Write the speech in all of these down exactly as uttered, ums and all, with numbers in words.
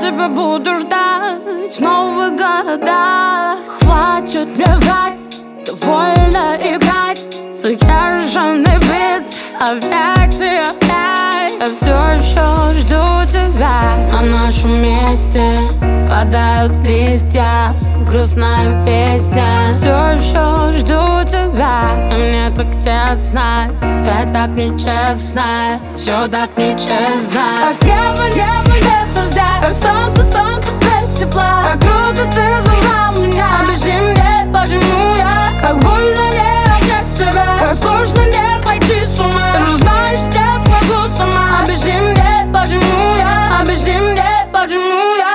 тебя буду ждать в новых городах. Хватит мне врать, довольно играть заезженный бит. Опять и опять я все еще жду тебя. На нашем месте падают листья, грустная песня. Все еще жду тебя, и мне так тесно, ведь так нечестно, все так нечестно. Как небо, небо без дождя, как солнце, солнце без тепла. Как круто ты забрал меня, объясни мне, почему я как больно не обнять тебя, как сложно не сойти с ума. Ты же знаешь, я смогу сама. Объясни мне, почему я, объясни мне, почему я.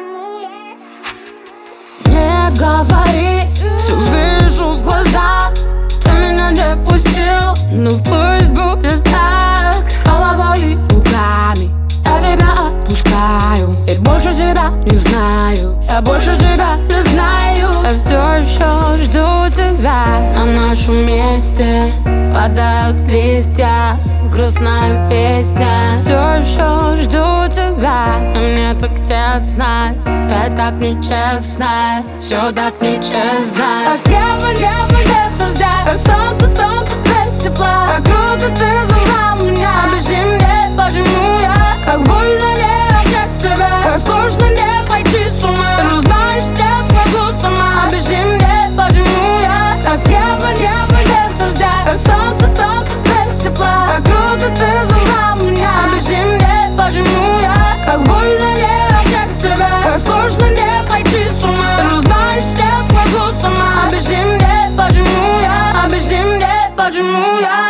Не говори, все вижу в глазах. Ты меня не пустил, ну пусть будет так. Головой и руками я тебя отпускаю, и больше тебя не знаю, я больше тебя не знаю. Я все еще жду тебя. На нашем месте падают листья, грустная песня. Все еще жду тебя, и мне так тесно, ведь так нечестно, все так нечестно. Как небо, небо без дождя, как солнце, солнце без тепла. Как круто ты забрал меня, объясни мне, почему я как больно не обнять тебя, как сложно не сойти с ума. Ты же знаешь, я смогу сама. Объясни мне, почему я. Как небо, небо без дождя, как солнце, солнце без тепла. Как круто ты забрал меня, объясни мне, почему я как больно не обнять тебя, как сложно не сойти с ума. Ты же знаешь, я смогу сама. Объясни мне, почему я, объясни мне, почему я.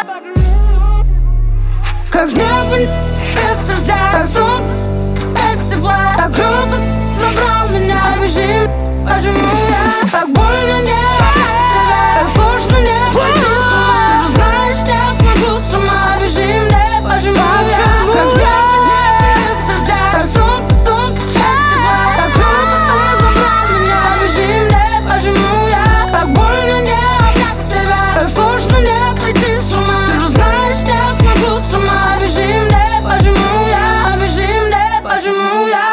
Как небо без дождя, как солнце без тепла. Как круто забрал меня, объясни, почему я так больно не обнять тебя, как сложно не сойти с ума. Ты же знаешь, я смогу сама. Объясни мне, почему я. Как небо без дождя, как солнце, солнце без тепла. Как круто ты забрал меня, объясни мне, почему я так больно не обнять тебя, как сложно не сойти с ума. Ты же знаешь, я смогу сама. Объясни мне, почему я, объясни мне, почему я.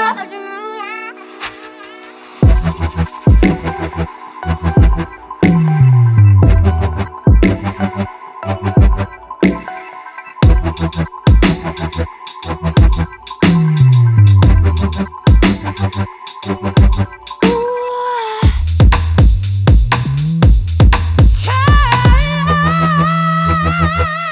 Yeah.